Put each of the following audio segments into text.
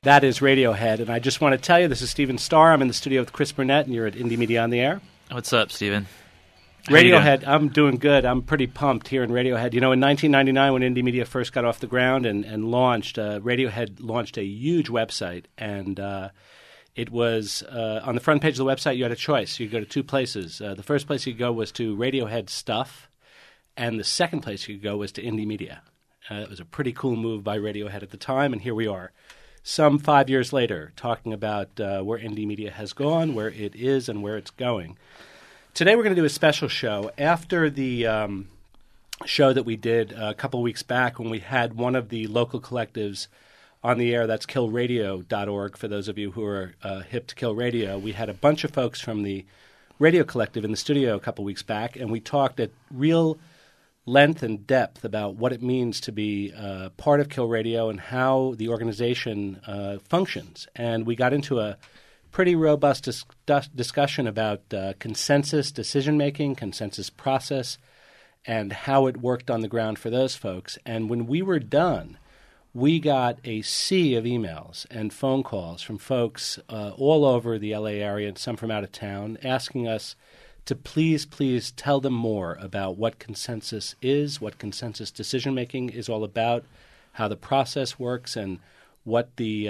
That is Radiohead, and I just want to tell you, this is Stephen Starr. I'm in the studio with Chris Burnett, and you're at Indie Media on the Air. What's up, Stephen? Radiohead, I'm doing good. I'm pretty pumped here in Radiohead. You know, in 1999, when Indie Media first got off the ground and launched, Radiohead launched a huge website, and it was on the front page of the website, you had a choice. You could go to two places. The first place you could go was to Radiohead Stuff, and the second place you could go was to Indie Media. It was a pretty cool move by Radiohead at the time, and here we are. Some 5 years later, talking about where Indie Media has gone, where it is, and where it's going. Today we're going to do a special show. After the show that we did a couple of weeks back when we had one of the local collectives on the air, that's killradio.org, for those of you who are hip to Kill Radio, we had a bunch of folks from the radio collective in the studio a couple of weeks back, and we talked at real length and depth about what it means to be part of Kill Radio and how the organization functions. And we got into a pretty robust discussion about consensus decision-making, consensus process, and how it worked on the ground for those folks. And when we were done, we got a sea of emails and phone calls from folks all over the LA area and some from out of town asking us to please tell them more about what consensus is, what consensus decision-making is all about, how the process works, and what the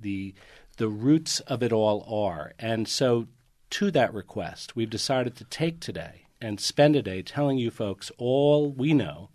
roots of it all are. And so to that request, we've decided to take today and spend a day telling you folks all we know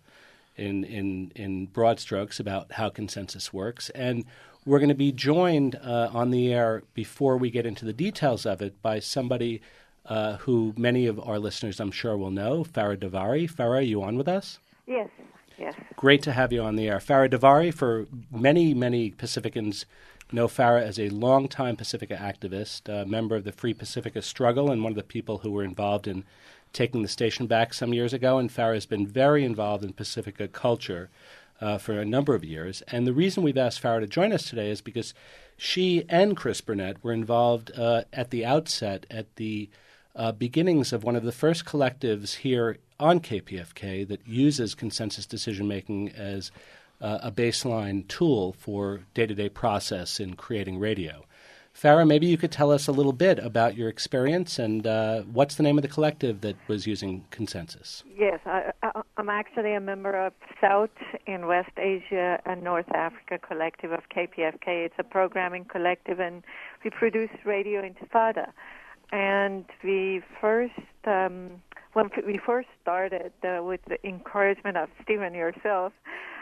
in broad strokes about how consensus works. And we're going to be joined on the air before we get into the details of it by somebody who many of our listeners, I'm sure, will know, Farah Davari. Farah, are you on with us? Yes. Great to have you on the air. Farah Davari, for many Pacificans, know Farah as a longtime Pacifica activist, a member of the Free Pacifica struggle, and one of the people who were involved in taking the station back some years ago. And Farah has been very involved in Pacifica culture for a number of years. And the reason we've asked Farah to join us today is because she and Chris Burnett were involved at the outset, at the beginnings of one of the first collectives here on KPFK that uses consensus decision-making as a baseline tool for day-to-day process in creating radio. Farah, maybe you could tell us a little bit about your experience and what's the name of the collective that was using consensus? Yes, I'm actually a member of South and West Asia and North Africa collective of KPFK. It's a programming collective, and we produce Radio Intifada. And we first, when we first started with the encouragement of Stephen yourself,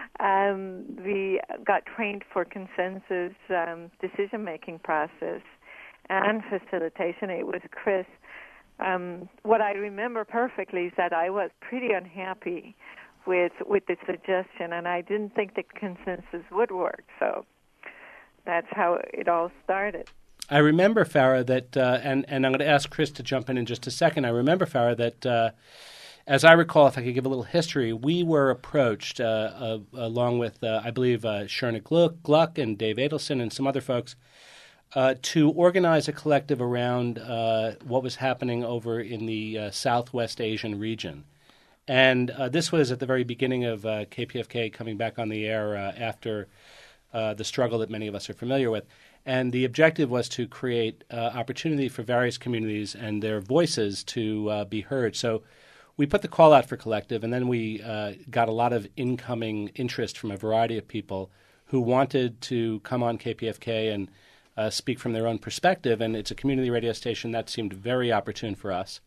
we got trained for consensus decision-making process and facilitation. It was Chris. What I remember perfectly is that I was pretty unhappy with the suggestion, and I didn't think the consensus would work. So that's how it all started. I remember, Farah, that, and I'm going to ask Chris to jump in just a second. I remember, Farah, that as I recall, if I could give a little history, we were approached along with, I believe, Sherna Gluck and Dave Adelson and some other folks to organize a collective around what was happening over in the Southwest Asian region. And this was at the very beginning of KPFK coming back on the air after the struggle that many of us are familiar with. And the objective was to create opportunity for various communities and their voices to be heard. So we put the call out for collective, and then we got a lot of incoming interest from a variety of people who wanted to come on KPFK and speak from their own perspective. And it's a community radio station that seemed very opportune for us.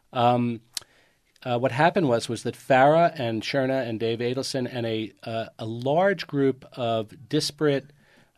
What happened was that Farah and Sherna and Dave Adelson and a large group of disparate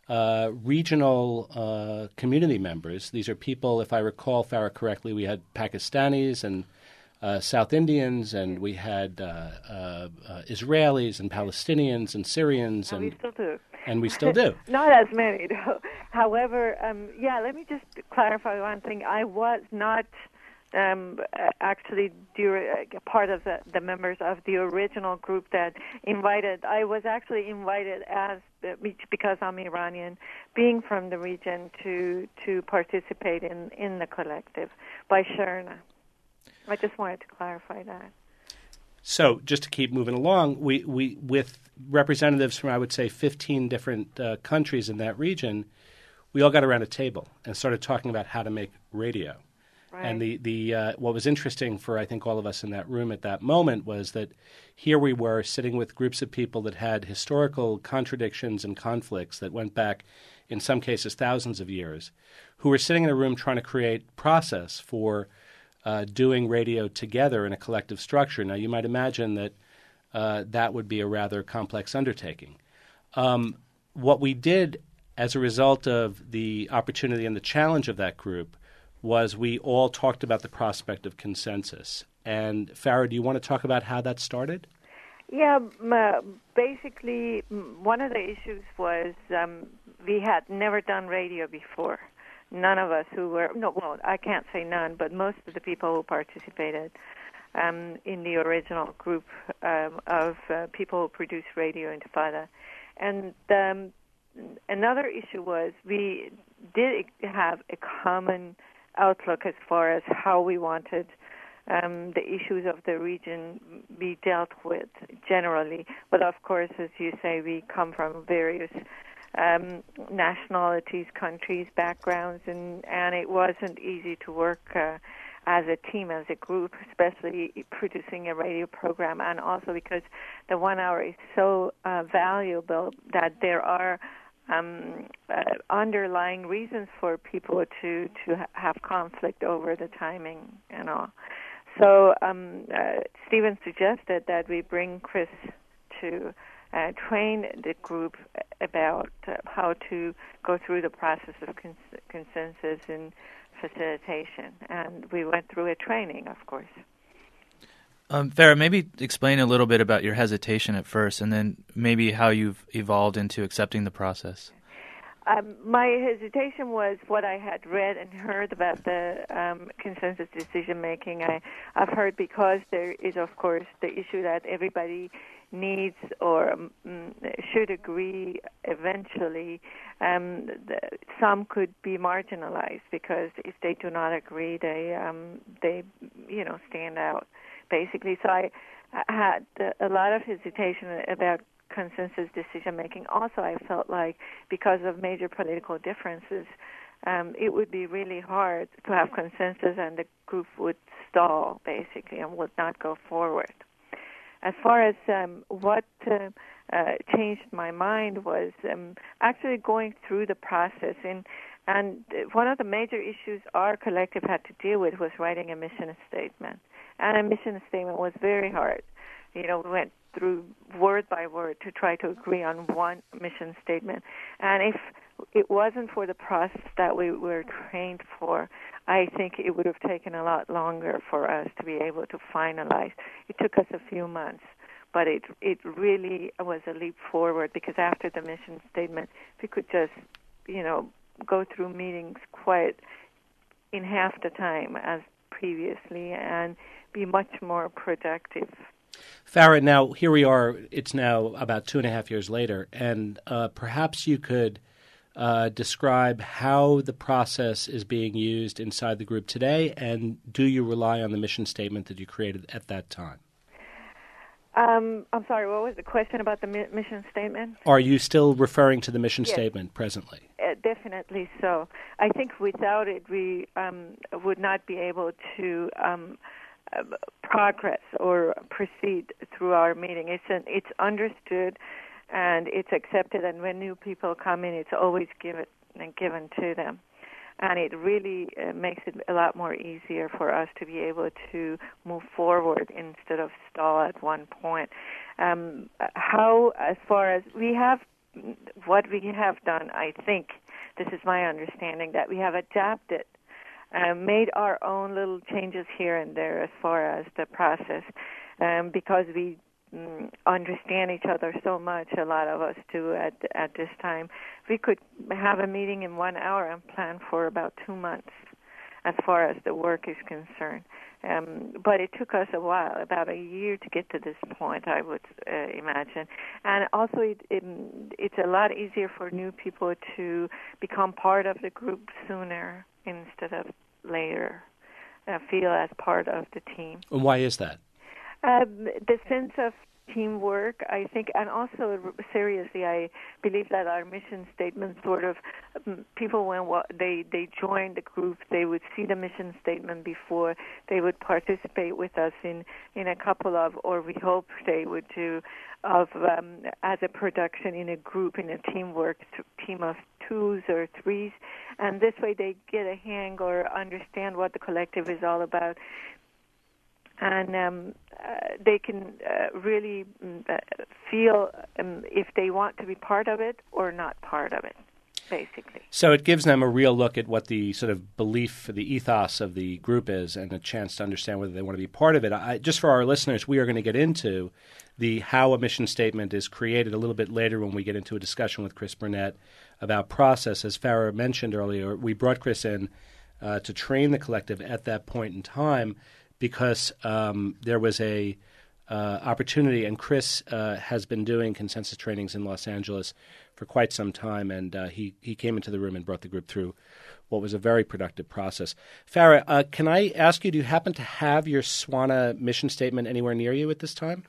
regional community members. These are people, if I recall Farah correctly, we had Pakistanis and South Indians, and we had Israelis and Palestinians and Syrians. And we still do. And we still do. Not as many, though. However, let me just clarify one thing. I was not actually part of the members of the original group that invited. I was actually invited because I'm Iranian, being from the region, to participate in the collective by Sherna. I just wanted to clarify that. So just to keep moving along, we with representatives from, I would say, 15 different countries in that region, we all got around a table and started talking about how to make radio. Right. And the what was interesting for, I think, all of us in that room at that moment was that here we were sitting with groups of people that had historical contradictions and conflicts that went back, in some cases, thousands of years, who were sitting in a room trying to create process for doing radio together in a collective structure. Now, you might imagine that that would be a rather complex undertaking. What we did as a result of the opportunity and the challenge of that group was we all talked about the prospect of consensus. And Farah, do you want to talk about how that started? Yeah, basically one of the issues was we had never done radio before. None of us who were, no, well, I can't say none, but most of the people who participated in the original group of people who produced Radio Intifada. And another issue was we did have a common outlook as far as how we wanted the issues of the region be dealt with generally. But of course, as you say, we come from various nationalities, countries, backgrounds, and it wasn't easy to work as a team, as a group, especially producing a radio program, and also because the 1 hour is so valuable that there are underlying reasons for people to have conflict over the timing and all. So Stephen suggested that we bring Chris to train the group about how to go through the process of consensus and facilitation. And we went through a training, of course. Farah, maybe explain a little bit about your hesitation at first, and then maybe how you've evolved into accepting the process. My hesitation was what I had read and heard about the consensus decision-making. I've heard because there is, of course, the issue that everybody needs or should agree eventually. Some could be marginalized because if they do not agree, they stand out, basically. So I had a lot of hesitation about consensus decision-making. Also, I felt like because of major political differences, it would be really hard to have consensus and the group would stall, basically, and would not go forward. As far as what changed my mind was actually going through the process. And one of the major issues our collective had to deal with was writing a mission statement. And a mission statement was very hard. We went through word by word to try to agree on one mission statement. And if it wasn't for the process that we were trained for, I think it would have taken a lot longer for us to be able to finalize. It took us a few months, but it really was a leap forward because after the mission statement, we could just, go through meetings quite in half the time as previously and be much more productive. Farah, now here we are. It's now about 2.5 years later, and perhaps you could describe how the process is being used inside the group today, and do you rely on the mission statement that you created at that time? I'm sorry, what was the question about the mission statement? Are you still referring to the mission statement presently? Definitely so. I think without it, we would not be able to progress or proceed through our meeting. It's understood and it's accepted, and when new people come in, it's always given to them. And it really makes it a lot more easier for us to be able to move forward instead of stall at one point. As far as what we have done, I think, this is my understanding, that we have adapted, made our own little changes here and there as far as the process, because we understand each other so much, a lot of us do at this time. We could have a meeting in 1 hour and plan for about 2 months as far as the work is concerned. But it took us a while, about a year to get to this point, I would imagine. And also it's a lot easier for new people to become part of the group sooner instead of later, feel as part of the team. And why is that? The sense of teamwork, I think, and also seriously, I believe that our mission statement sort of people when they join the group, they would see the mission statement before they would participate with us in a couple of, or we hope they would do, of as a production in a group, in a teamwork team of 2s or 3s, and this way they get a hang or understand what the collective is all about. And they can really feel if they want to be part of it or not part of it, basically. So it gives them a real look at what the sort of belief, the ethos of the group is, and a chance to understand whether they want to be part of it. Just for our listeners, we are going to get into how a mission statement is created a little bit later when we get into a discussion with Chris Burnett about process. As Farah mentioned earlier, we brought Chris in to train the collective at that point in time, because there was a opportunity, and Chris has been doing consensus trainings in Los Angeles for quite some time, and he came into the room and brought the group through what was a very productive process. Farah, can I ask you, do you happen to have your SWANA mission statement anywhere near you at this time?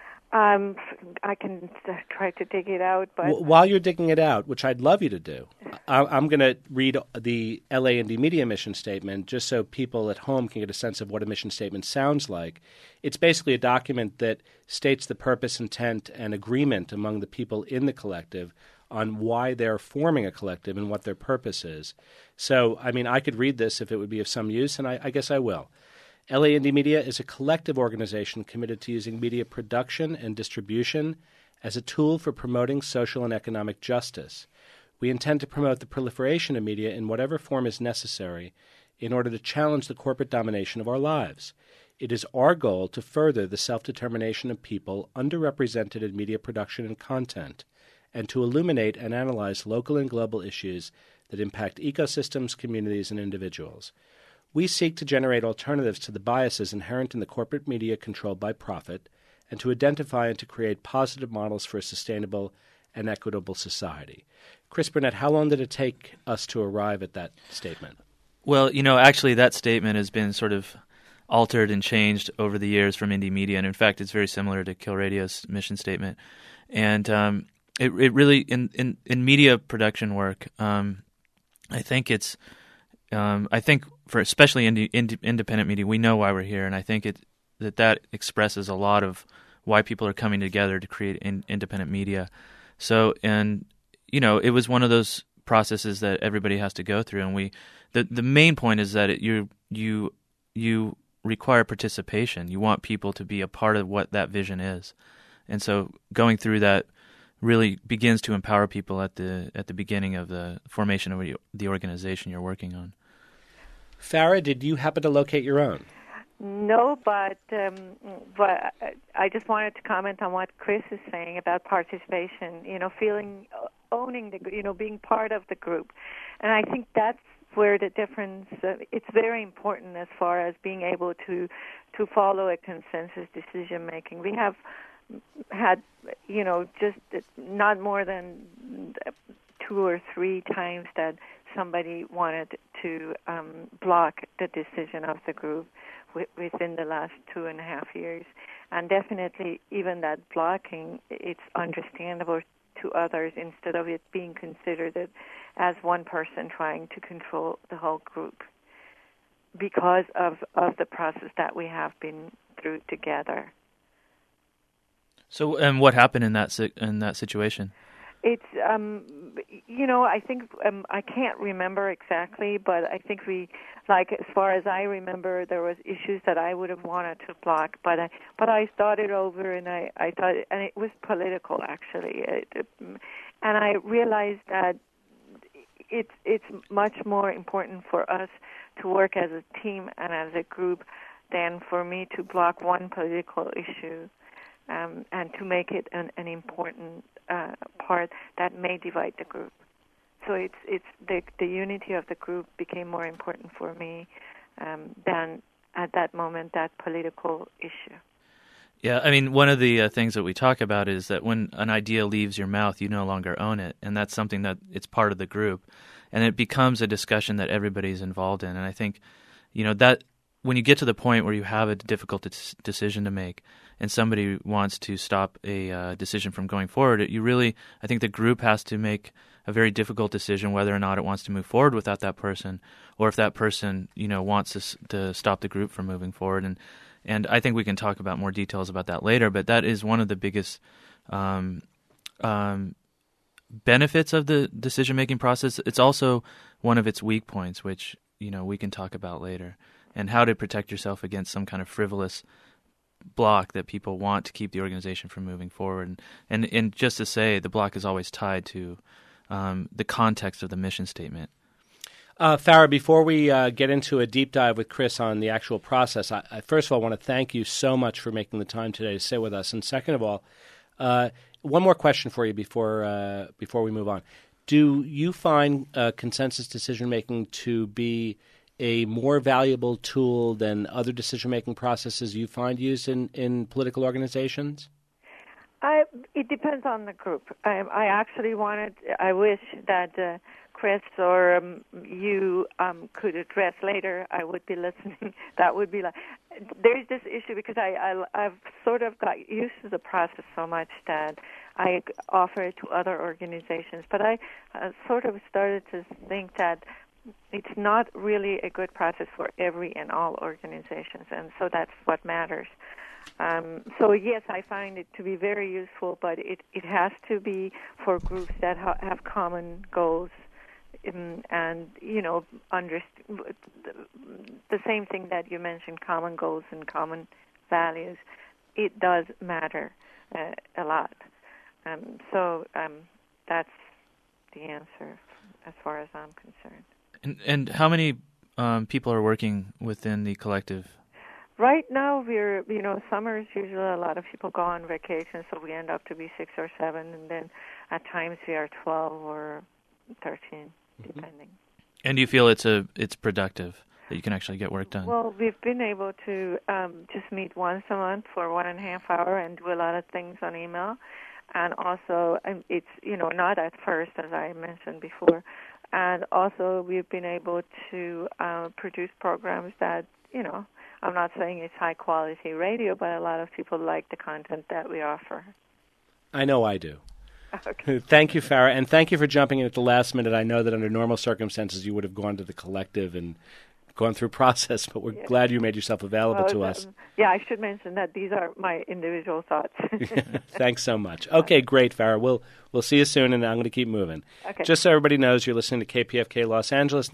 I can try to dig it out, but while you're digging it out, which I'd love you to do, I'm going to read the LA&D Media mission statement just so people at home can get a sense of what a mission statement sounds like. It's basically a document that states the purpose, intent, and agreement among the people in the collective on why they're forming a collective and what their purpose is. So, I mean, I could read this if it would be of some use, and I guess I will. LA&D Media is a collective organization committed to using media production and distribution as a tool for promoting social and economic justice. We intend to promote the proliferation of media in whatever form is necessary in order to challenge the corporate domination of our lives. It is our goal to further the self-determination of people underrepresented in media production and content, and to illuminate and analyze local and global issues that impact ecosystems, communities, and individuals. We seek to generate alternatives to the biases inherent in the corporate media controlled by profit, and to identify and to create positive models for a sustainable and equitable society. Chris Burnett, how long did it take us to arrive at that statement? Well, actually that statement has been sort of altered and changed over the years from Indie Media, and in fact it's very similar to Kill Radio's mission statement. And it really, in media production work, I think it's for especially independent media, we know why we're here, and I think that expresses a lot of why people are coming together to create independent media. So, and it was one of those processes that everybody has to go through, and the main point is that you require participation. You want people to be a part of what that vision is, and so going through that really begins to empower people at the beginning of the formation of the organization you're working on. Farah, did you happen to locate your own? No, but I just wanted to comment on what Chris is saying about participation. Owning the, being part of the group, and I think that's where the difference. It's very important as far as being able to follow a consensus decision making. We have had, just not more than 2 or 3 times that somebody wanted to block the decision of the group within the last 2.5 years. And definitely even that blocking, it's understandable to others instead of it being considered as one person trying to control the whole group because of the process that we have been through together. So, and what happened in that situation? It's, I think I can't remember exactly, but I think as far as I remember, there was issues that I would have wanted to block, but I thought it over, and I thought, and it was political actually, and I realized that it's much more important for us to work as a team and as a group than for me to block one political issue. And to make it an important part that may divide the group. So it's the unity of the group became more important for me than at that moment that political issue. Yeah, I mean, one of the things that we talk about is that when an idea leaves your mouth, you no longer own it, and that's something that it's part of the group, and it becomes a discussion that everybody's involved in. And I think, that when you get to the point where you have a difficult decision to make and somebody wants to stop a decision from going forward, I think the group has to make a very difficult decision whether or not it wants to move forward without that person, or if that person, wants to stop the group from moving forward. And I think we can talk about more details about that later, but that is one of the biggest benefits of the decision-making process. It's also one of its weak points, which, we can talk about later, and how to protect yourself against some kind of frivolous block that people want to keep the organization from moving forward. And just to say, the block is always tied to the context of the mission statement. Farah, before we get into a deep dive with Chris on the actual process, I first of all want to thank you so much for making the time today to sit with us. And second of all, one more question for you before we move on. Do you find consensus decision-making to be a more valuable tool than other decision-making processes you find used in political organizations? It depends on the group. I wish that Chris or you could address later. I would be listening. That would be like, there's this issue because I've sort of got used to the process so much that I offer it to other organizations. But I sort of started to think that it's not really a good process for every and all organizations, and so that's what matters. So yes, I find it to be very useful, but it has to be for groups that have common goals, and the same thing that you mentioned, common goals and common values. It does matter a lot. So that's the answer as far as I'm concerned. And how many people are working within the collective? Right now, summers usually a lot of people go on vacation, so we end up to be 6 or 7, and then at times we are 12 or 13, depending. And do you feel it's productive, that you can actually get work done? Well, we've been able to just meet once a month for 1.5 hours and do a lot of things on email. And also, it's, not at first, as I mentioned before. And also, we've been able to produce programs that, I'm not saying it's high-quality radio, but a lot of people like the content that we offer. I know I do. Okay. Thank you, Farah, and thank you for jumping in at the last minute. I know that under normal circumstances you would have gone to the collective and gone through process, but we're glad you made yourself available to us. Yeah, I should mention that these are my individual thoughts. Thanks so much. Okay, great, Farah. We'll see you soon, and I'm going to keep moving. Okay. Just so everybody knows, you're listening to KPFK Los Angeles,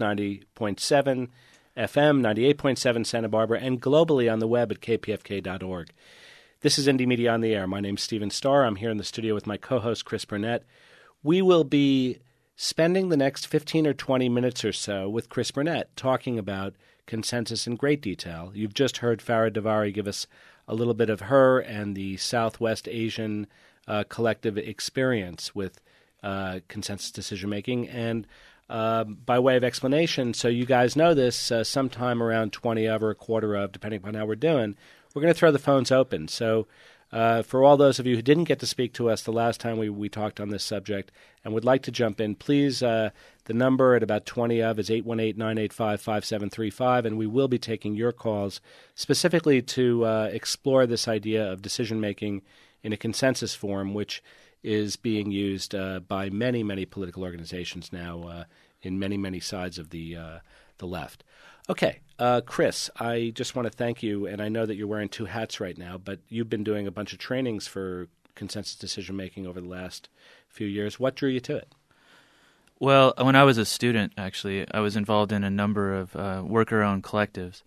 90.7 FM, 98.7 Santa Barbara, and globally on the web at kpfk.org. This is Indie Media on the Air. My name's Stephen Starr. I'm here in the studio with my co-host, Chris Burnett. We will be spending the next 15 or 20 minutes or so with Chris Burnett talking about consensus in great detail. You've just heard Farah Davari give us a little bit of her and the Southwest Asian collective experience with consensus decision-making. And by way of explanation, so you guys know this, sometime around 20 of or a quarter of, depending upon how we're doing, we're going to throw the phones open. So for all those of you who didn't get to speak to us the last time we talked on this subject and would like to jump in, please, the number at about 20 of is 818-985-5735, and we will be taking your calls specifically to explore this idea of decision-making in a consensus form, which is being used by many, many political organizations now in many, many sides of the left. Okay, Chris, I just want to thank you, and I know that you're wearing two hats right now, but you've been doing a bunch of trainings for consensus decision-making over the last few years. What drew you to it? Well, when I was a student, actually, I was involved in a number of worker-owned collectives,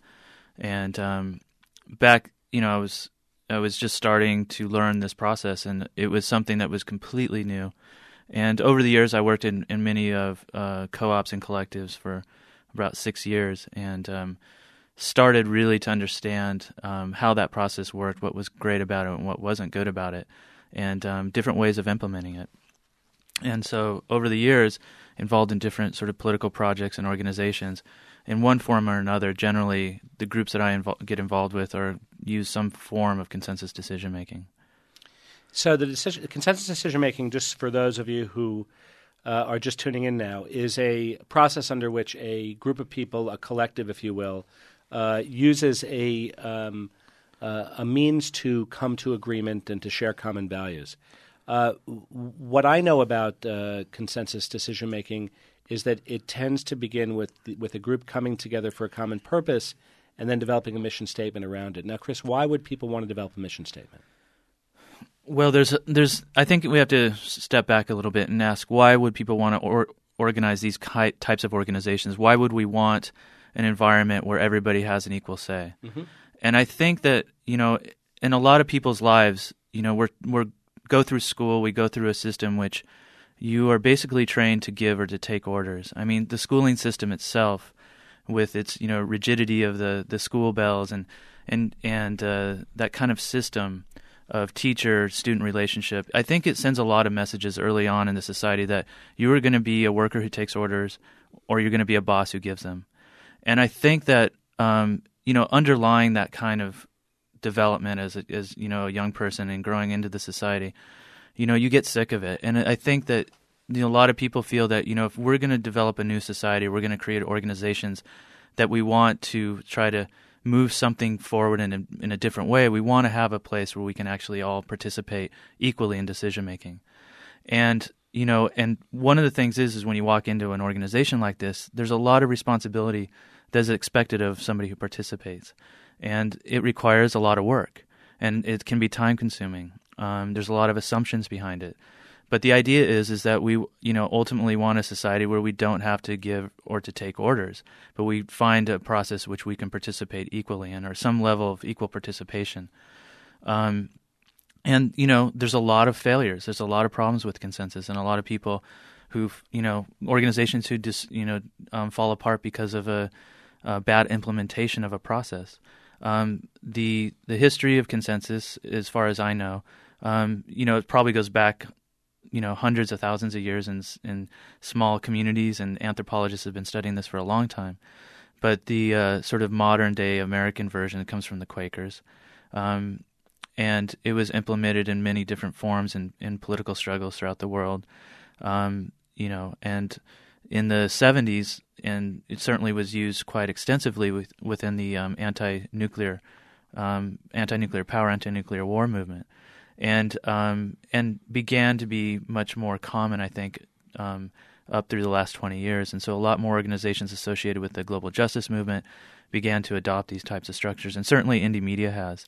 and back, I was just starting to learn this process, and it was something that was completely new. And over the years, I worked in many of co-ops and collectives for about 6 years, and started really to understand how that process worked, what was great about it and what wasn't good about it, and different ways of implementing it. And so over the years, involved in different sort of political projects and organizations, in one form or another, generally the groups that I get involved with use some form of consensus decision-making. So the consensus decision-making, just for those of you who are just tuning in now, is a process under which a group of people, a collective, if you will, uses a means to come to agreement and to share common values. What I know about consensus decision-making is that it tends to begin with a group coming together for a common purpose and then developing a mission statement around it. Now, Chris, why would people want to develop a mission statement? Well, I think we have to step back a little bit and ask, why would people want to organize these types of organizations? Why would we want an environment where everybody has an equal say? Mm-hmm. And I think that, in a lot of people's lives, we're go through school, we go through a system which you are basically trained to give or to take orders. I mean, the schooling system itself, with its rigidity of the school bells and that kind of system of teacher-student relationship, I think it sends a lot of messages early on in the society that you are going to be a worker who takes orders, or you're going to be a boss who gives them. And I think that underlying that kind of development as a young person and growing into the society, you get sick of it. And I think that a lot of people feel that if we're going to develop a new society, we're going to create organizations that we want to try to move something forward in a different way. We want to have a place where we can actually all participate equally in decision making. And and one of the things is when you walk into an organization like this, there's a lot of responsibility that's expected of somebody who participates. And it requires a lot of work, and it can be time consuming. There's a lot of assumptions behind it. But the idea is that we, ultimately want a society where we don't have to give or to take orders, but we find a process which we can participate equally in, or some level of equal participation. And there's a lot of failures. There's a lot of problems with consensus, and a lot of people who, organizations who just, fall apart because of a bad implementation of a process. The history of consensus, as far as I know, it probably goes back, hundreds of thousands of years in small communities, and anthropologists have been studying this for a long time. But the sort of modern-day American version comes from the Quakers, and it was implemented in many different forms in political struggles throughout the world, and in the 70s, and it certainly was used quite extensively within the anti-nuclear power, anti-nuclear war movement. And began to be much more common, I think, up through the last 20 years. And so a lot more organizations associated with the global justice movement began to adopt these types of structures, and certainly indie media has.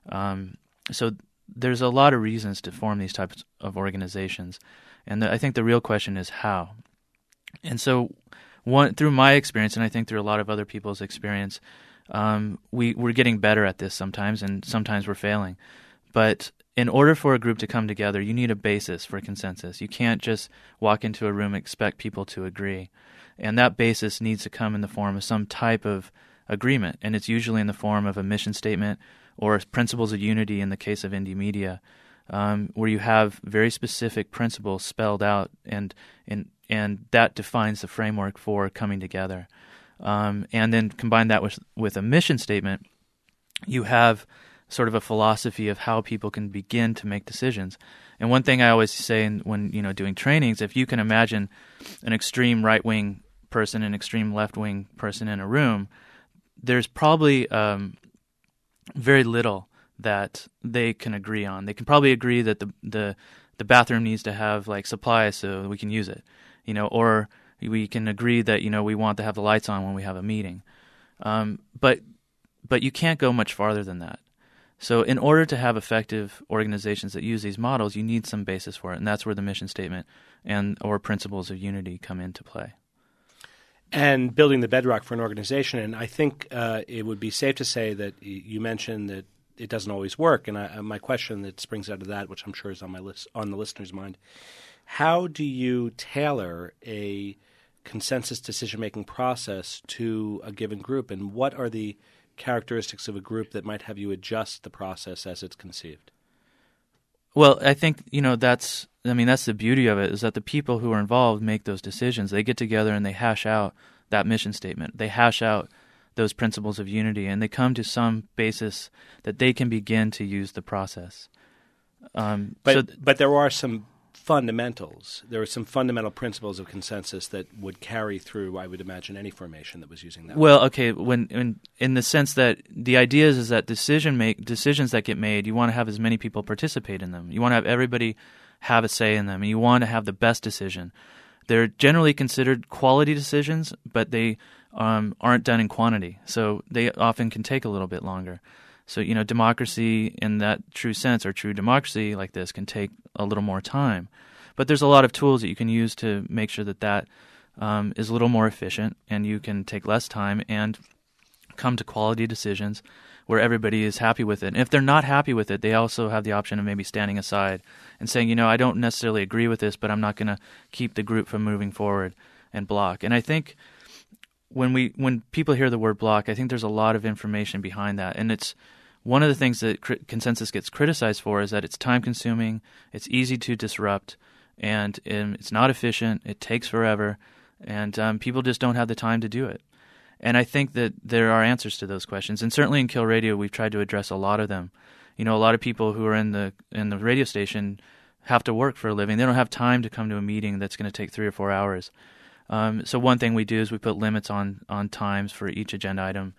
So there's a lot of reasons to form these types of organizations, and I think the real question is how. And so through my experience, and I think through a lot of other people's experience, we're getting better at this sometimes, and sometimes we're failing. But in order for a group to come together, you need a basis for consensus. You can't just walk into a room and expect people to agree. And that basis needs to come in the form of some type of agreement, and it's usually in the form of a mission statement or principles of unity in the case of indie media, where you have very specific principles spelled out, and that defines the framework for coming together. And then combine that with a mission statement, you have sort of a philosophy of how people can begin to make decisions. And one thing I always say when doing trainings, if you can imagine an extreme right-wing person and extreme left-wing person in a room, there's probably very little that they can agree on. They can probably agree that the bathroom needs to have like supplies so we can use it, or we can agree that we want to have the lights on when we have a meeting. But you can't go much farther than that. So in order to have effective organizations that use these models, you need some basis for it, and that's where the mission statement or principles of unity come into play. And building the bedrock for an organization, and I think it would be safe to say that you mentioned that it doesn't always work, and my question that springs out of that, which I'm sure is on the listener's mind, how do you tailor a consensus decision-making process to a given group, and what are the characteristics of a group that might have you adjust the process as it's conceived? Well, I think that's the beauty of it, is that the people who are involved make those decisions. They get together and they hash out that mission statement. They hash out those principles of unity, and they come to some basis that they can begin to use the process. But there are some fundamentals. There are some fundamental principles of consensus that would carry through, I would imagine, any formation that was using that. Well, okay, when in the sense that the idea is that decisions that get made, you want to have as many people participate in them. You want to have everybody have a say in them, and you want to have the best decision. They're generally considered quality decisions, but they aren't done in quantity, so they often can take a little bit longer. So, democracy in that true sense, or true democracy like this, can take a little more time. But there's a lot of tools that you can use to make sure that is a little more efficient, and you can take less time and come to quality decisions where everybody is happy with it. And if they're not happy with it, they also have the option of maybe standing aside and saying, I don't necessarily agree with this, but I'm not going to keep the group from moving forward and block. And I think when people hear the word block, I think there's a lot of information behind that. And it's one of the things that consensus gets criticized for is that it's time-consuming, it's easy to disrupt, and it's not efficient, it takes forever, and people just don't have the time to do it. And I think that there are answers to those questions. And certainly in Kill Radio, we've tried to address a lot of them. A lot of people who are in the radio station have to work for a living. They don't have time to come to a meeting that's going to take 3 or 4 hours. So one thing we do is we put limits on times for each agenda item.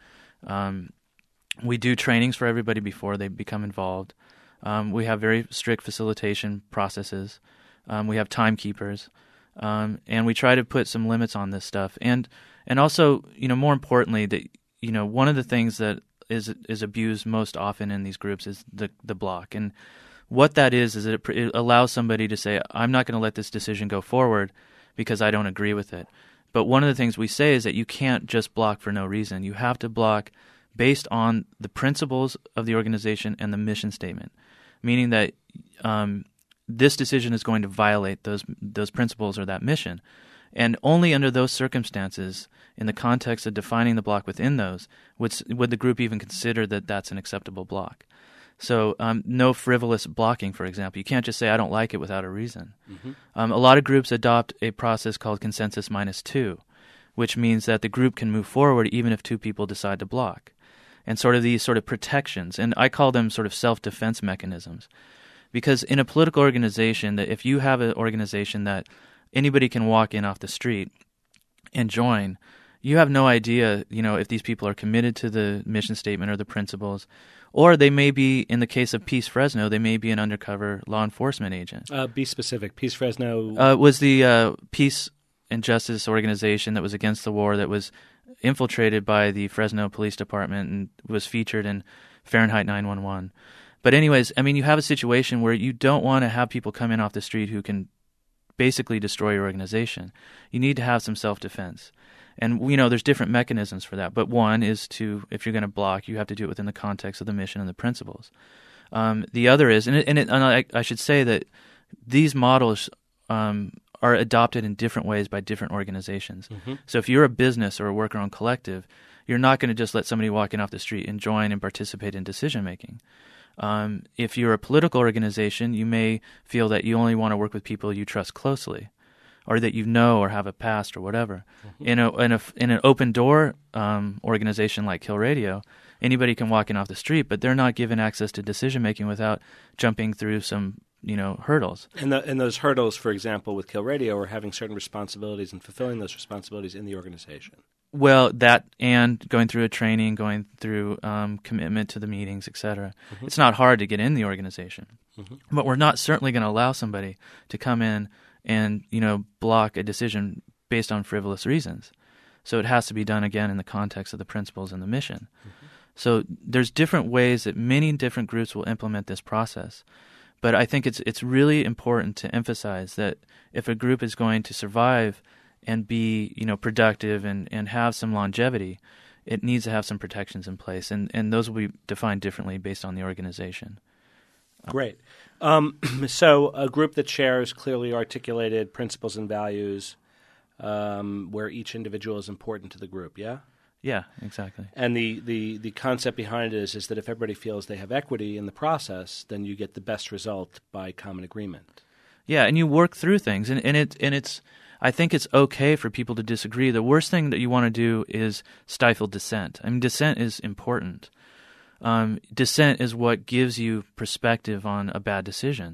We do trainings for everybody before they become involved. We have very strict facilitation processes. We have timekeepers. And we try to put some limits on this stuff. And also, more importantly, that one of the things that is abused most often in these groups is the block. And what that is that it allows somebody to say, I'm not going to let this decision go forward because I don't agree with it. But one of the things we say is that you can't just block for no reason. You have to block based on the principles of the organization and the mission statement, meaning that this decision is going to violate those principles or that mission. And only under those circumstances, in the context of defining the block within those, would the group even consider that that's an acceptable block. So no frivolous blocking, for example. You can't just say, I don't like it without a reason. Mm-hmm. A lot of groups adopt a process called consensus -2, which means that the group can move forward even if 2 people decide to block. And these protections, and I call them sort of self-defense mechanisms. Because in a political organization, that if you have an organization that anybody can walk in off the street and join, you have no idea, if these people are committed to the mission statement or the principles, or they may be, in the case of Peace Fresno, they may be an undercover law enforcement agent. Be specific. Peace Fresno was the peace and justice organization that was against the war, that was infiltrated by the Fresno Police Department and was featured in Fahrenheit 9/11. But anyways, you have a situation where you don't want to have people come in off the street who can basically destroy your organization. You need to have some self-defense. And there's different mechanisms for that. But one is if you're going to block, you have to do it within the context of the mission and the principles. The other is, and I should say that these models are adopted in different ways by different organizations. Mm-hmm. So if you're a business or a worker-owned collective, you're not going to just let somebody walk in off the street and join and participate in decision-making. If you're a political organization, you may feel that you only want to work with people you trust closely, or that you know or have a past or whatever. Mm-hmm. In an open door organization like Kill Radio, anybody can walk in off the street, but they're not given access to decision making without jumping through some hurdles. And those hurdles, for example, with Kill Radio, are having certain responsibilities and fulfilling those responsibilities in the organization. Well, that and going through a training, going through commitment to the meetings, etc. Mm-hmm. It's not hard to get in the organization, mm-hmm. but we're not certainly going to allow somebody to come in and block a decision based on frivolous reasons. So it has to be done again in the context of the principles and the mission. Mm-hmm. So there's different ways that many different groups will implement this process. But I think it's really important to emphasize that if a group is going to survive and be productive and have some longevity, it needs to have some protections in place, and those will be defined differently based on the organization. Great. So a group that shares clearly articulated principles and values, where each individual is important to the group, yeah? Yeah, exactly. And the concept behind it is that if everybody feels they have equity in the process, then you get the best result by common agreement. Yeah, and you work through things, and it's I think it's okay for people to disagree. The worst thing that you want to do is stifle dissent. Dissent is important. Dissent is what gives you perspective on a bad decision.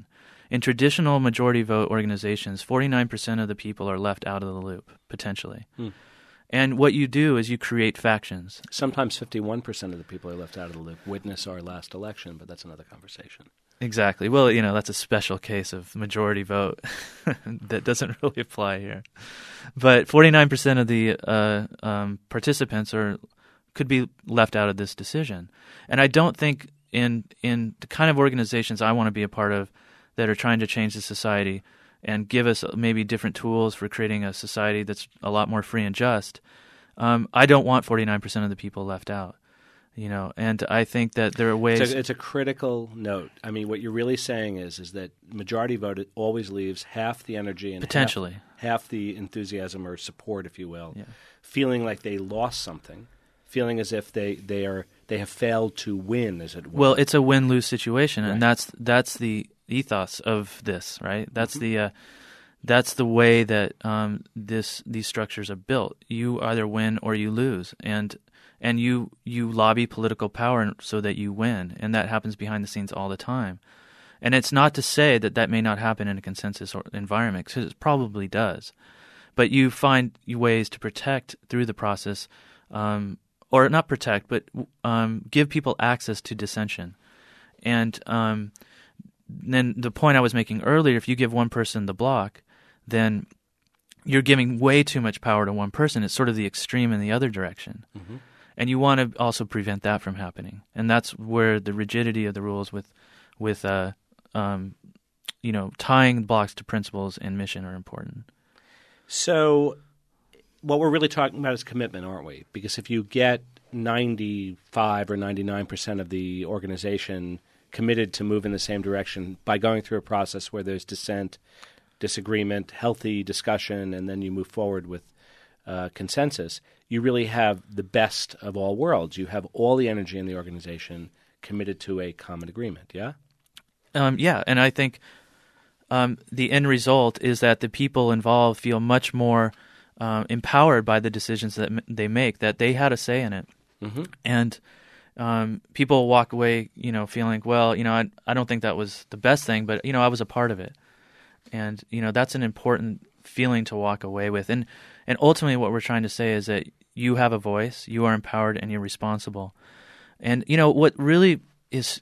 in traditional majority vote organizations, 49% of the people are left out of the loop, potentially. And what you do is you create factions. Sometimes 51% of the people are left out of the loop. Witness our last election, but that's another conversation. Exactly. Well, that's a special case of majority vote that doesn't really apply here. But 49% of the participants could be left out of this decision. And I don't think in the kind of organizations I want to be a part of that are trying to change the society and give us maybe different tools for creating a society that's a lot more free and just, I don't want 49% of the people left out. And I think that there are ways. It's a critical note. I mean, what you're really saying is that majority vote always leaves half the energy and potentially half the enthusiasm or support, if you will, feeling like they lost something, feeling as if they have failed to win, as it were. Well, it's a win-lose situation, right. And that's the ethos of this, right? That's the way that these structures are built. You either win or you lose, and you lobby political power so that you win, and that happens behind the scenes all the time. And it's not to say that may not happen in a consensus environment, because it probably does. But you find ways to protect through the process, or not protect, but give people access to dissension. And then the point I was making earlier, if you give one person the block, then you're giving way too much power to one person. It's sort of the extreme in the other direction. Mm-hmm. And you want to also prevent that from happening. And that's where the rigidity of the rules with tying blocks to principles and mission are important. So what we're really talking about is commitment, aren't we? Because if you get 95 or 99% of the organization committed to move in the same direction by going through a process where there's dissent, disagreement, healthy discussion, and then you move forward with consensus, you really have the best of all worlds. You have all the energy in the organization committed to a common agreement, yeah? Yeah, and I think the end result is that the people involved feel much more empowered by the decisions that they make, that they had a say in it. Mm-hmm. And people walk away, feeling, well, I don't think that was the best thing, but, I was a part of it. And, that's an important feeling to walk away with. And ultimately what we're trying to say is that you have a voice, you are empowered, and you're responsible. And, what really is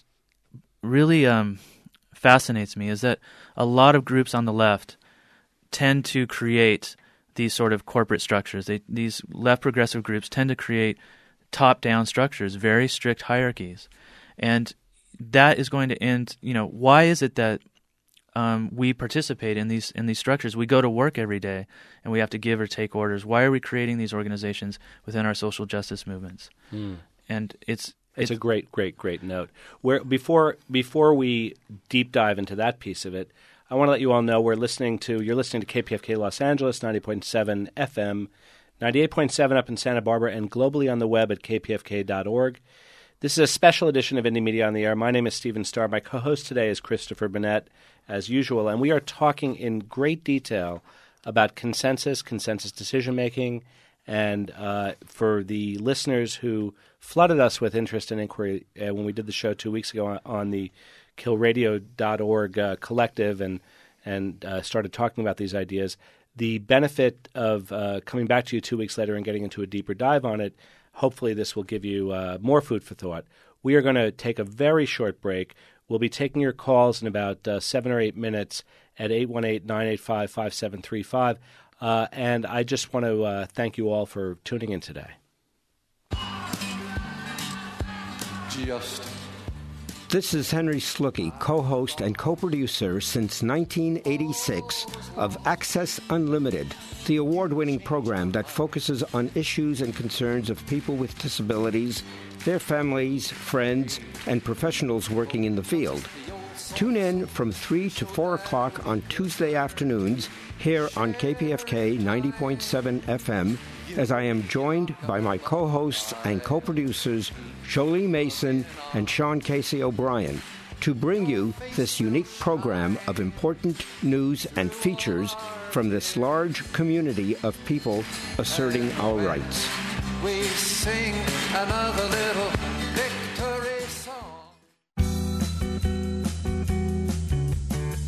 really fascinates me is that a lot of groups on the left tend to create these sort of corporate structures. These left progressive groups tend to create top-down structures, very strict hierarchies. And that is going to end, why is it that we participate in these structures? We go to work every day and we have to give or take orders. Why are we creating these organizations within our social justice movements? And it's a great note. Before we deep dive into that piece of it, I want to let you all know you're listening to KPFK Los Angeles, 90.7 FM, 98.7 up in Santa Barbara, and globally on the web at kpfk.org. This is a special edition of Indie Media on the Air. My name is Stephen Starr. My co-host today is Christopher Burnett, as usual, and we are talking in great detail about consensus decision-making, and for the listeners who flooded us with interest and inquiry when we did the show 2 weeks ago on the killradio.org collective and started talking about these ideas, the benefit of coming back to you 2 weeks later and getting into a deeper dive on it, hopefully this will give you more food for thought. We are going to take a very short break. We'll be taking your calls in about 7 or 8 minutes at 818-985-5735. And I just want to thank you all for tuning in today. This is Henry Slucki, co-host and co-producer since 1986 of Access Unlimited, the award-winning program that focuses on issues and concerns of people with disabilities, their families, friends, and professionals working in the field. Tune in from 3 to 4 o'clock on Tuesday afternoons here on KPFK 90.7 FM, as I am joined by my co-hosts and co-producers Jolie Mason and Sean Casey O'Brien to bring you this unique program of important news and features from this large community of people asserting our rights. We sing another little victory song.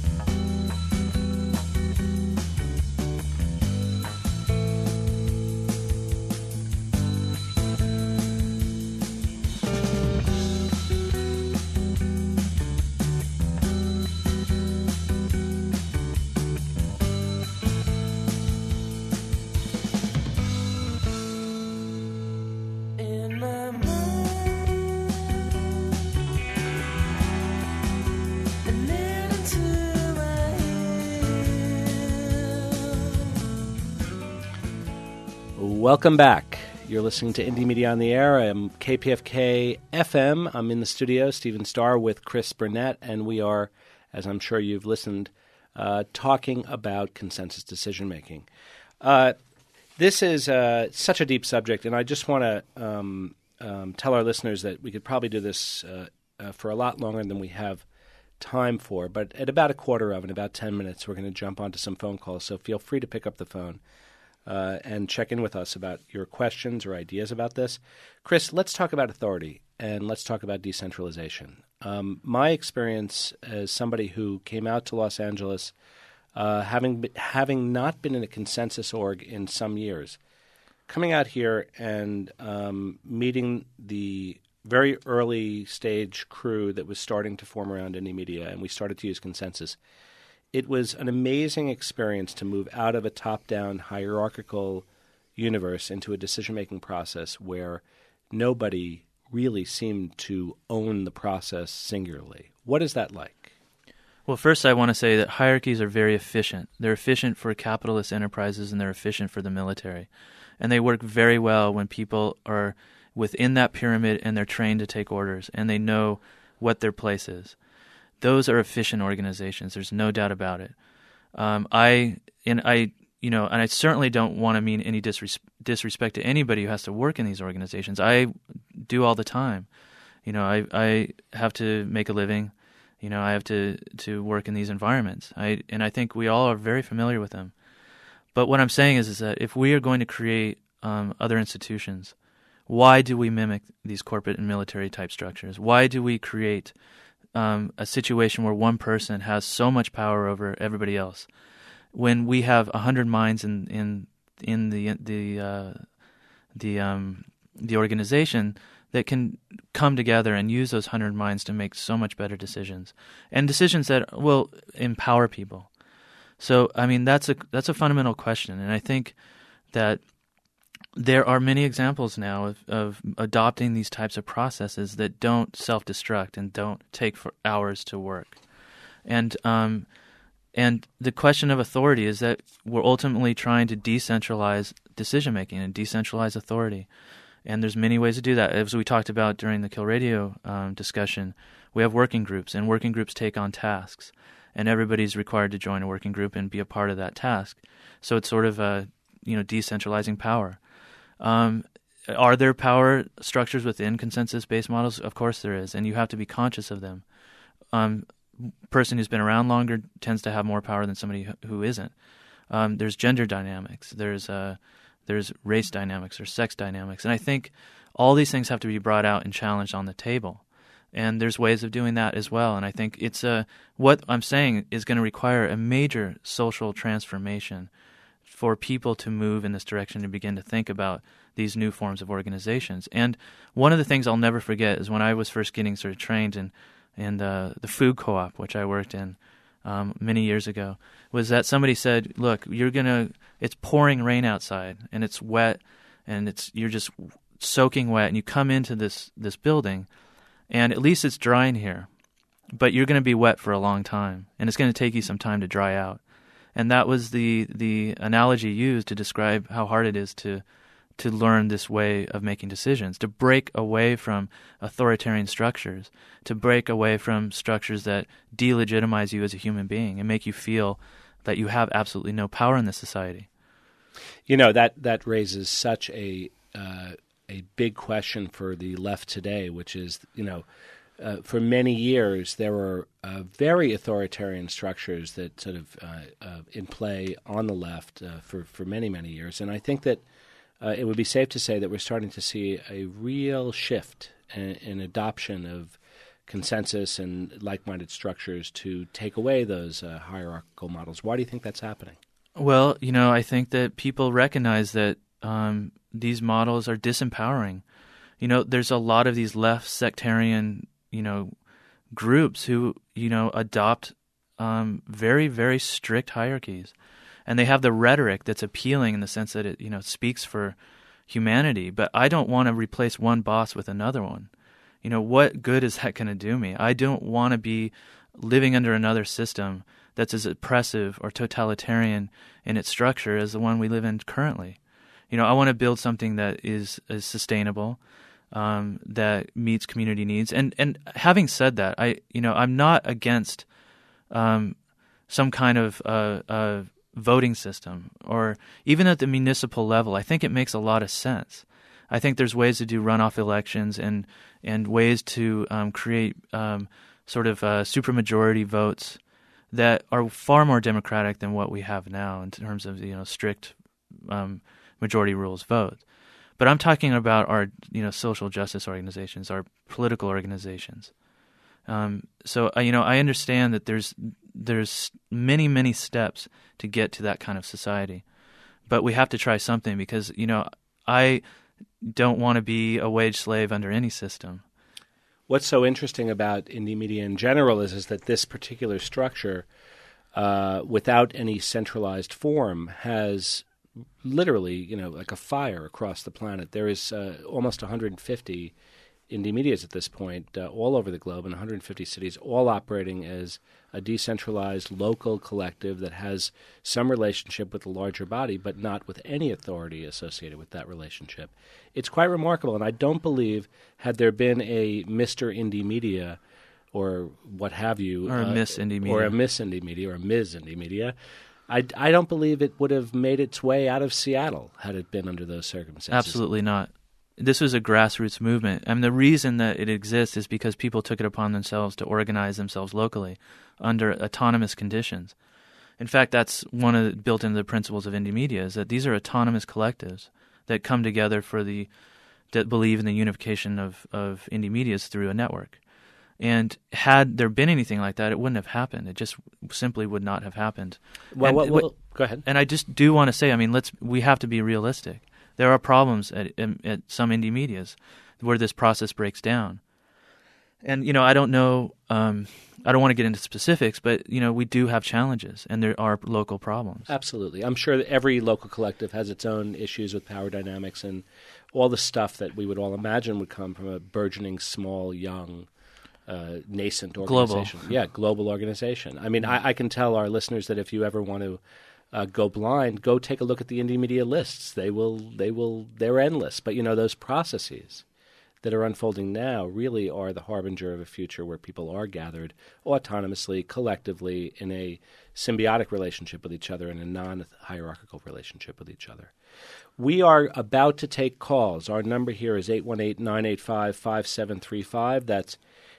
Welcome back. You're listening to Indie Media on the Air. I'm KPFK FM. I'm in the studio, Stephen Starr, with Chris Burnett, and we are, as I'm sure you've listened, talking about consensus decision-making. This is such a deep subject, and I just want to tell our listeners that we could probably do this for a lot longer than we have time for, but at about a quarter of, in about 10 minutes, we're going to jump onto some phone calls, so feel free to pick up the phone and check in with us about your questions or ideas about this. Chris, let's talk about authority, and let's talk about decentralization. My experience as somebody who came out to Los Angeles, having not been in a consensus org in some years, coming out here and meeting the very early stage crew that was starting to form around Indie Media, and we started to use consensus. It was an amazing experience to move out of a top-down hierarchical universe into a decision-making process where nobody really seemed to own the process singularly. What is that like? Well, first I want to say that hierarchies are very efficient. They're efficient for capitalist enterprises, and they're efficient for the military. And they work very well when people are within that pyramid and they're trained to take orders and they know what their place is. Those are efficient organizations. There's no doubt about it. I certainly don't want to mean any disrespect to anybody who has to work in these organizations. I do all the time. I have to make a living. I have to work in these environments. I think we all are very familiar with them. But what I'm saying is that if we are going to create other institutions, why do we mimic these corporate and military type structures? Why do we create a situation where one person has so much power over everybody else, when we have 100 minds in the organization that can come together and use those 100 minds to make so much better decisions, and decisions that will empower people? So, I mean, that's a fundamental question, and I think that there are many examples now of adopting these types of processes that don't self-destruct and don't take for hours to work. And the question of authority is that we're ultimately trying to decentralize decision-making and decentralize authority. And there's many ways to do that. As we talked about during the Kill Radio discussion, we have working groups, and working groups take on tasks. And everybody's required to join a working group and be a part of that task. So it's sort of decentralizing power. Are there power structures within consensus-based models? Of course there is, and you have to be conscious of them. Person who's been around longer tends to have more power than somebody who isn't. There's gender dynamics. There's race dynamics. There's sex dynamics. And I think all these things have to be brought out and challenged on the table. And there's ways of doing that as well. And I think it's what I'm saying is going to require a major social transformation for people to move in this direction and begin to think about these new forms of organizations. And one of the things I'll never forget is when I was first getting sort of trained in the food co-op, which I worked in many years ago, was that somebody said, look, it's pouring rain outside and it's wet and you're just soaking wet, and you come into this building and at least it's dry in here, but you're going to be wet for a long time and it's going to take you some time to dry out. And that was the analogy used to describe how hard it is to learn this way of making decisions, to break away from authoritarian structures, to break away from structures that delegitimize you as a human being and make you feel that you have absolutely no power in this society. That raises such a big question for the left today, which is, for many years there were very authoritarian structures that sort of in play on the left for many, many years. And I think that it would be safe to say that we're starting to see a real shift in adoption of consensus and like-minded structures to take away those hierarchical models. Why do you think that's happening? Well, I think that people recognize that these models are disempowering. There's a lot of these left sectarian, groups who, adopt very, very strict hierarchies. And they have the rhetoric that's appealing in the sense that it, speaks for humanity. But I don't want to replace one boss with another one. What good is that going to do me? I don't want to be living under another system that's as oppressive or totalitarian in its structure as the one we live in currently. I want to build something that is sustainable, that meets community needs. And having said that, I'm not against some kind of voting system, or even at the municipal level. I think it makes a lot of sense. I think there's ways to do runoff elections and ways to create sort of supermajority votes that are far more democratic than what we have now in terms of strict majority rules vote. But I'm talking about our social justice organizations, our political organizations. So I understand that there's many steps to get to that kind of society, but we have to try something, because I don't want to be a wage slave under any system. What's so interesting about indie media in general is that this particular structure, without any centralized form, has literally, like a fire across the planet. There is almost 150 indie medias at this point, all over the globe in 150 cities, all operating as a decentralized local collective that has some relationship with the larger body, but not with any authority associated with that relationship. It's quite remarkable, and I don't believe, had there been a Mr. Indie Media or what have you, or a Miss Indie Media, or a Miss Indie Media, or a Ms. Indie Media, I don't believe it would have made its way out of Seattle had it been under those circumstances. Absolutely not. This was a grassroots movement, and the reason that it exists is because people took it upon themselves to organize themselves locally under autonomous conditions. In fact, that's built into the principles of indie media, is that these are autonomous collectives that come together that believe in the unification of indie medias through a network. And had there been anything like that, it wouldn't have happened. It just simply would not have happened. Well, go ahead. And I just do want to say, we have to be realistic. There are problems at some indie medias where this process breaks down. And, I don't know, I don't want to get into specifics, but, we do have challenges, and there are local problems. Absolutely. I'm sure that every local collective has its own issues with power dynamics and all the stuff that we would all imagine would come from a burgeoning, small, young, nascent organization. Global organization. I can tell our listeners that if you ever want to go blind, go take a look at the indie media lists. They're endless. But those processes that are unfolding now really are the harbinger of a future where people are gathered autonomously, collectively, in a symbiotic relationship with each other and a non-hierarchical relationship with each other. We are about to take calls. Our number here is 818-985-5735. That's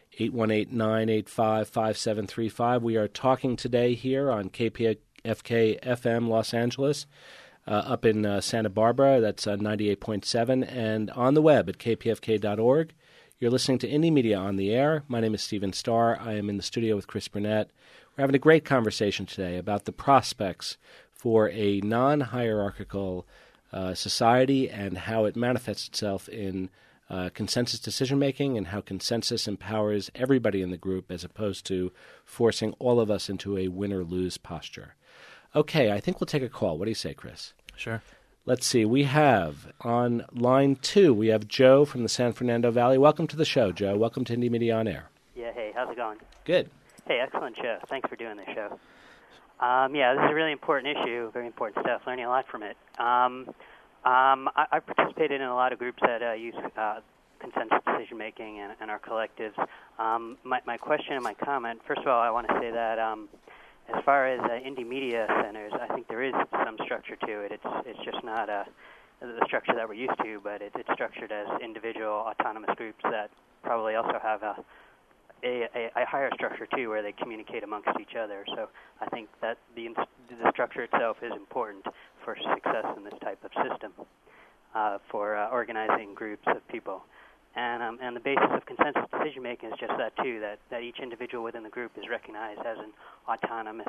818-985-5735. We are talking today here on KPFK FM Los Angeles, up in Santa Barbara. That's 98.7, and on the web at kpfk.org. You're listening to Indie Media on the Air. My name is Stephen Starr. I am in the studio with Chris Burnett. We're having a great conversation today about the prospects for a non-hierarchical society and how it manifests itself in consensus decision-making and how consensus empowers everybody in the group as opposed to forcing all of us into a win-or-lose posture. Okay, I think we'll take a call. What do you say, Chris? Sure. Let's see. We have on line 2, we have Joe from the San Fernando Valley. Welcome to the show, Joe. Welcome to Indie Media on Air. Yeah, hey, how's it going? Good. Hey, excellent show. Thanks for doing this show. This is a really important issue, very important stuff, learning a lot from it. I've participated in a lot of groups that use consensus decision-making and our collectives. My question and my comment, first of all, I want to say that as far as indie media centers, I think there is some structure to it. It's just not the structure that we're used to, but it's structured as individual autonomous groups that probably also have a higher structure too, where they communicate amongst each other. So I think that the structure itself is important for success in this type of system, for organizing groups of people. And the basis of consensus decision-making is just that, too, that each individual within the group is recognized as an autonomous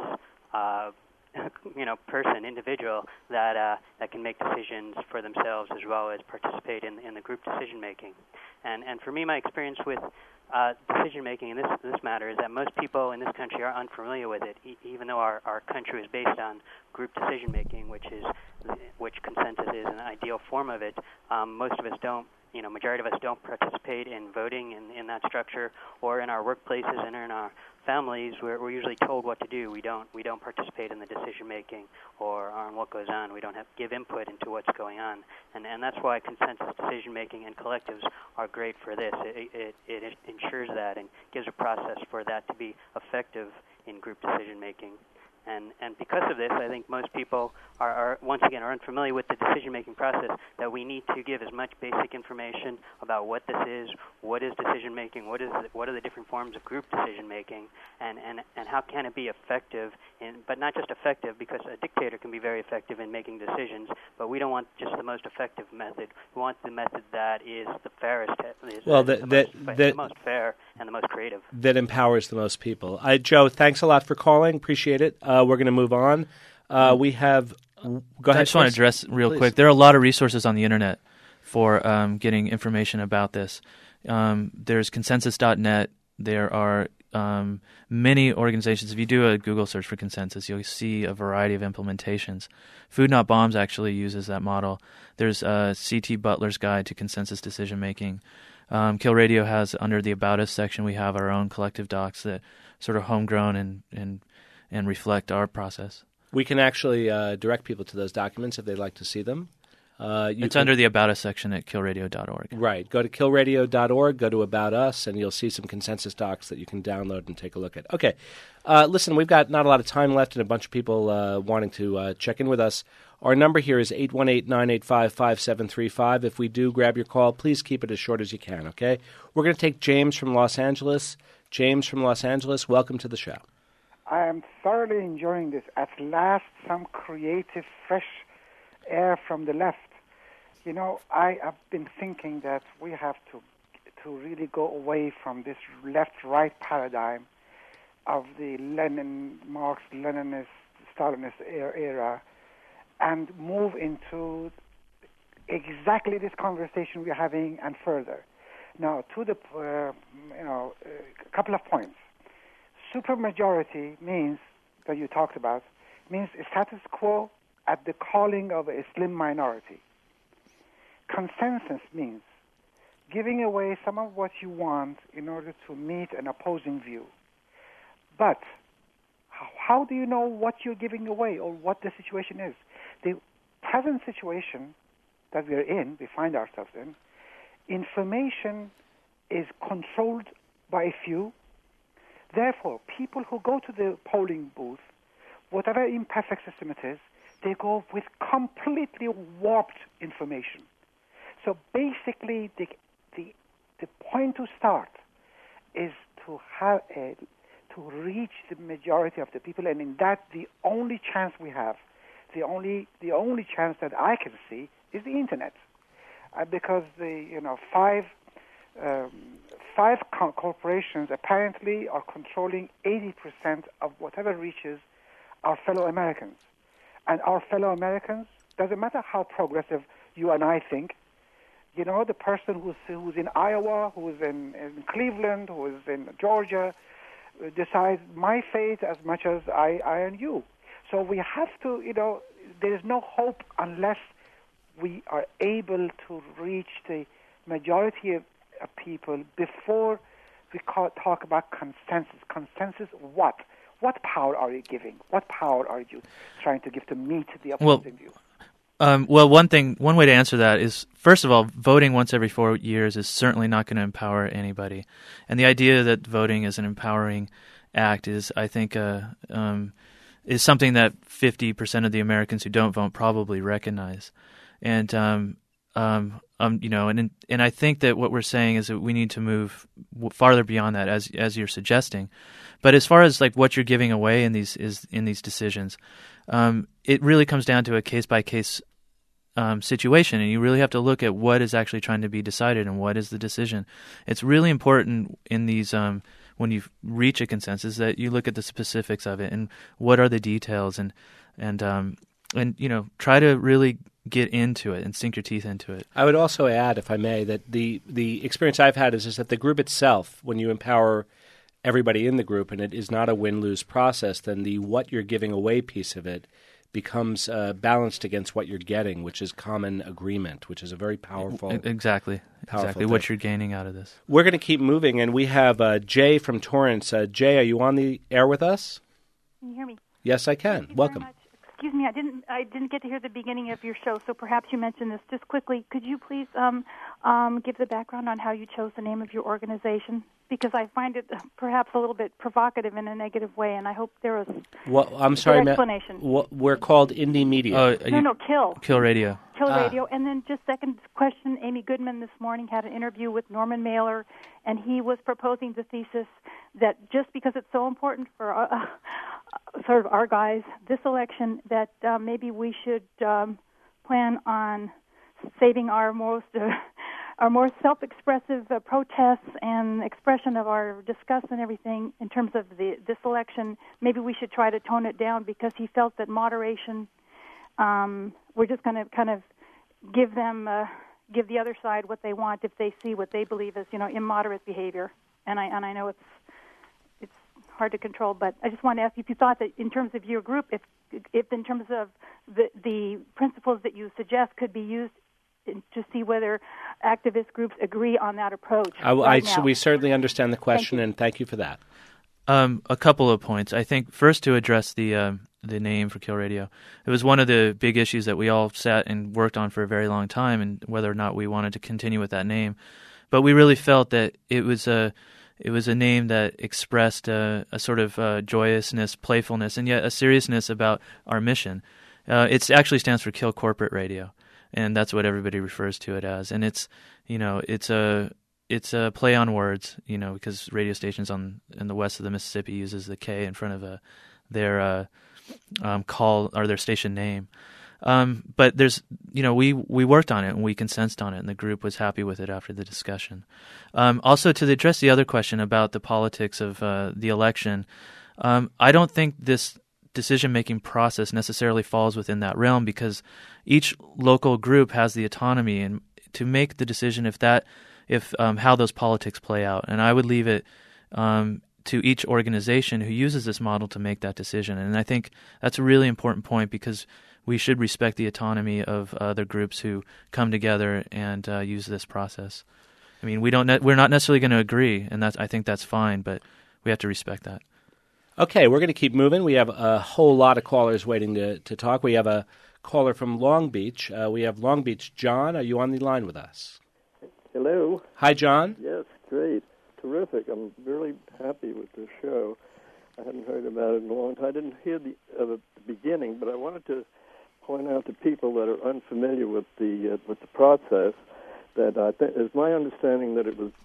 individual that can make decisions for themselves as well as participate in the group decision-making. And for me, my experience with decision-making in this matter is that most people in this country are unfamiliar with it, even though our country is based on group decision-making, which consensus is an ideal form of it. Most of us don't majority of us don't participate in voting in that structure, or in our workplaces and in our families, we're usually told what to do. We don't participate in the decision making or on what goes on. We don't have to give input into what's going on, and that's why consensus decision making and collectives are great for this. It ensures that and gives a process for that to be effective in group decision making. And because of this, I think most people are once again unfamiliar with the decision-making process, that we need to give as much basic information about what this is, what is decision-making, what are the different forms of group decision-making, and how can it be effective, but not just effective, because a dictator can be very effective in making decisions, but we don't want just the most effective method. We want the method that is the fairest, the most fair and the most creative. That empowers the most people. Joe, thanks a lot for calling. Appreciate it. We're going to move on. We have... Go ahead. I just want to address real quick. There are a lot of resources on the internet for getting information about this. There's consensus.net. There are many organizations. If you do a Google search for consensus, you'll see a variety of implementations. Food Not Bombs actually uses that model. There's C.T. Butler's Guide to Consensus Decision Making. Kill Radio has, under the About Us section, we have our own collective docs that sort of homegrown and reflect our process. We can actually direct people to those documents if they'd like to see them. It's under the About Us section at killradio.org. Right. Go to killradio.org, go to About Us, and you'll see some consensus docs that you can download and take a look at. Okay. Listen, we've got not a lot of time left and a bunch of people wanting to check in with us. Our number here is 818-985-5735. If we do grab your call, please keep it as short as you can, okay? We're going to take James from Los Angeles. James from Los Angeles, welcome to the show. I am thoroughly enjoying this. At last, some creative, fresh air from the left. I have been thinking that we have to really go away from this left-right paradigm of the Marx, Leninist, Stalinist era, and move into exactly this conversation we're having and further. Now, to the a couple of points. Supermajority means, that you talked about, means a status quo at the calling of a slim minority. Consensus means giving away some of what you want in order to meet an opposing view. But how do you know what you're giving away or what the situation is? The present situation that we find ourselves in, information is controlled by a few. Therefore, people who go to the polling booth, whatever imperfect system it is, they go with completely warped information. So basically, the point to start is to have to reach the majority of the people, and in that, the only chance we have, the only chance that I can see is the internet, because five corporations apparently are controlling 80% of whatever reaches our fellow Americans. And our fellow Americans, doesn't matter how progressive you and I think, the person who's in Iowa, who's in Cleveland, who is in Georgia, decides my fate as much as I and you. So we have to, there is no hope unless we are able to reach the majority of people before we talk about consensus. Consensus what? What power are you giving? What power are you trying to give to meet the opposing view? One way to answer that is, first of all, voting once every 4 years is certainly not going to empower anybody. And the idea that voting is an empowering act is, I think, is something that 50% of the Americans who don't vote probably recognize. And and I think that what we're saying is that we need to move farther beyond that, as you're suggesting. But as far as like what you're giving away in these decisions, it really comes down to a case by case situation, and you really have to look at what is actually trying to be decided and what is the decision. It's really important in these when you reach a consensus that you look at the specifics of it and what are the details and try to really get into it and sink your teeth into it. I would also add, if I may, that the experience I've had is that the group itself, when you empower everybody in the group and it is not a win-lose process, then the what you're giving away piece of it becomes balanced against what you're getting, which is common agreement, which is a very powerful. Exactly what you're gaining out of this. We're going to keep moving, and we have Jay from Torrance. Jay, are you on the air with us? Can you hear me? Yes, I can. Welcome. Excuse me, I didn't get to hear the beginning of your show, so perhaps you mentioned this. Just quickly, could you please give the background on how you chose the name of your organization? Because I find it perhaps a little bit provocative in a negative way, and I hope there is I'm sorry, an explanation. We're called Indie Media. Kill Radio. Kill Radio. And then just second question, Amy Goodman this morning had an interview with Norman Mailer, and he was proposing the thesis that just because it's so important for sort of our guys, this election, that maybe we should plan on saving our more self-expressive protests and expression of our disgust and everything in terms of this election. Maybe we should try to tone it down because he felt that moderation, we're just going to kind of give the other side what they want if they see what they believe is, immoderate behavior. And I know it's hard to control, but I just want to ask you if you thought that in terms of your group, if in terms of the principles that you suggest could be used to see whether activist groups agree on that approach. We certainly understand the question, and thank you for that. A couple of points. I think first to address the name for Kill Radio. It was one of the big issues that we all sat and worked on for a very long time, and whether or not we wanted to continue with that name. But we really felt that it was a name that expressed a sort of joyousness, playfulness, and yet a seriousness about our mission. It actually stands for Kill Corporate Radio, and that's what everybody refers to it as. And it's a play on words, because radio stations in the west of the Mississippi uses the K in front of their call or their station name. But there's, we worked on it and we consented on it, and the group was happy with it after the discussion. Also, to address the other question about the politics of the election, I don't think this decision-making process necessarily falls within that realm, because each local group has the autonomy and to make the decision if how those politics play out. And I would leave it to each organization who uses this model to make that decision. And I think that's a really important point, because we should respect the autonomy of other groups who come together and use this process. I mean, we're not necessarily going to agree, and I think that's fine, but we have to respect that. Okay, we're going to keep moving. We have a whole lot of callers waiting to talk. We have a caller from Long Beach. We have Long Beach. John, are you on the line with us? Hello. Hi, John. Yes, great. Terrific. I'm really happy with this show. I hadn't heard about it in a long time. I didn't hear the beginning, but I wanted to point out to people that are unfamiliar with the process that it's my understanding that it was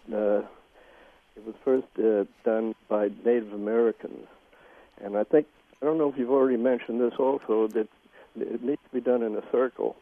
first done by Native Americans, and I don't know if you've already mentioned this also, that it needs to be done in a circle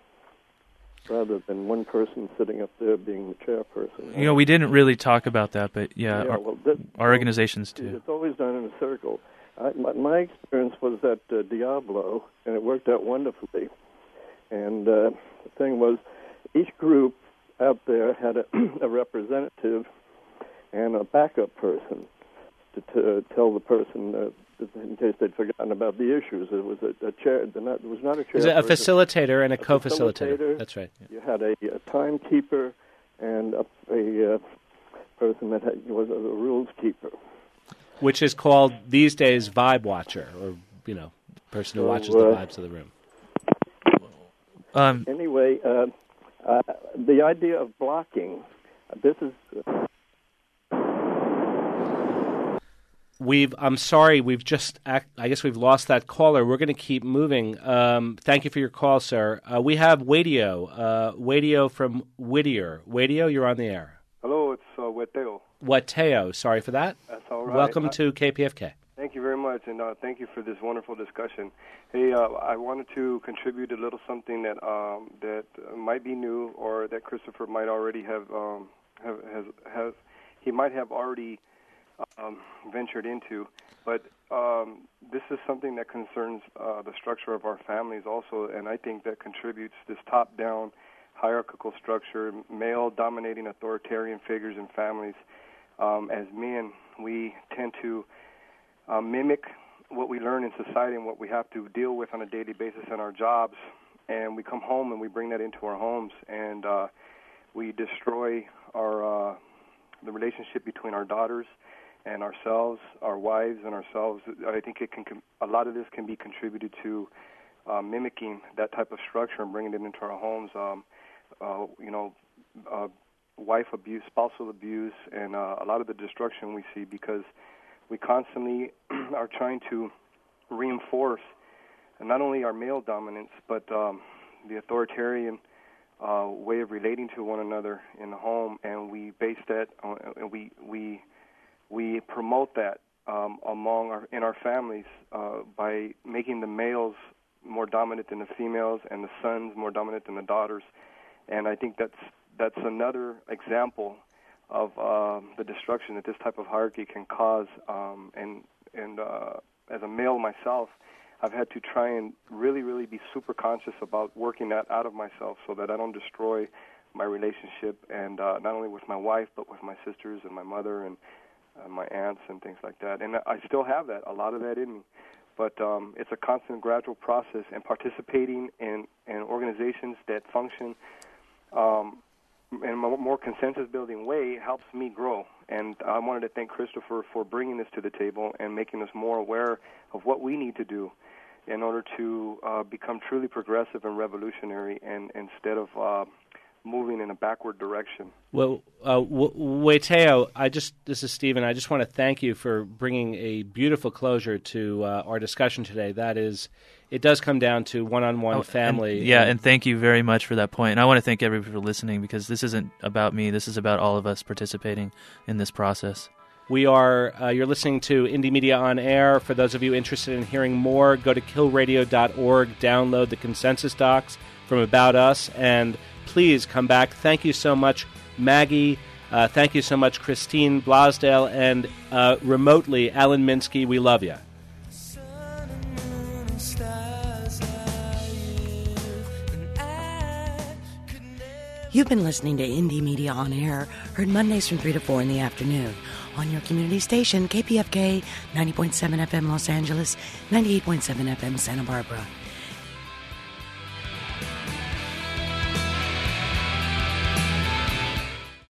rather than one person sitting up there being the chairperson. We didn't really talk about that, but our organizations too. It's always done in a circle. My experience was at Diablo, and it worked out wonderfully. And the thing was, each group out there had a representative and a backup person to tell the person in case they'd forgotten about the issues. It was a chair. It was not a chair. It was a facilitator and a co-facilitator. That's right. Yeah. You had a timekeeper and a person that was a rules keeper, which is called these days Vibe Watcher, or person who watches the vibes of the room. Anyway, the idea of blocking. This is. I'm sorry. We've just. I guess we've lost that caller. We're going to keep moving. Thank you for your call, sir. We have Wadio. Wadio from Whittier. Wadio, you're on the air. Hello, it's Wateo. Wateo. Sorry for that. That's all right. Welcome to KPFK. Thank you very much, and thank you for this wonderful discussion. Hey, I wanted to contribute a little something that might be new, or that Christopher might already have he might have already ventured into, but this is something that concerns the structure of our families also, and I think that contributes this top-down hierarchical structure, male-dominating authoritarian figures in families. As men, we tend to mimic what we learn in society and what we have to deal with on a daily basis in our jobs, and we come home and we bring that into our homes, and we destroy our the relationship between our daughters and ourselves, our wives and ourselves. I think a lot of this can be contributed to mimicking that type of structure and bringing it into our homes. Wife abuse, spousal abuse, and a lot of the destruction we see because we constantly are trying to reinforce not only our male dominance, but the authoritarian way of relating to one another in the home, and we base that and we promote that in our families by making the males more dominant than the females and the sons more dominant than the daughters. And I think that's another example of the destruction that this type of hierarchy can cause. And as a male myself, I've had to try and really, really be super conscious about working that out of myself so that I don't destroy my relationship, and not only with my wife, but with my sisters and my mother and my aunts and things like that. And I still have a lot of that in me. But it's a constant, gradual process, and participating in organizations that function in a more consensus-building way helps me grow. And I wanted to thank Christopher for bringing this to the table and making us more aware of what we need to do in order to become truly progressive and revolutionary, and instead of moving in a backward direction. Well, Waiteo, this is Stephen. I just want to thank you for bringing a beautiful closure to our discussion today. That is, it does come down to one-on-one family. And thank you very much for that point. And I want to thank everybody for listening, because this isn't about me. This is about all of us participating in this process. You're listening to Indie Media on Air. For those of you interested in hearing more, go to killradio.org, download the consensus docs from About Us, and please come back. Thank you so much, Maggie. Thank you so much, Christine Blasdale, and remotely, Alan Minsky. We love you. You've been listening to Indie Media on Air, heard Mondays from 3 to 4 in the afternoon on your community station, KPFK 90.7 FM Los Angeles, 98.7 FM Santa Barbara.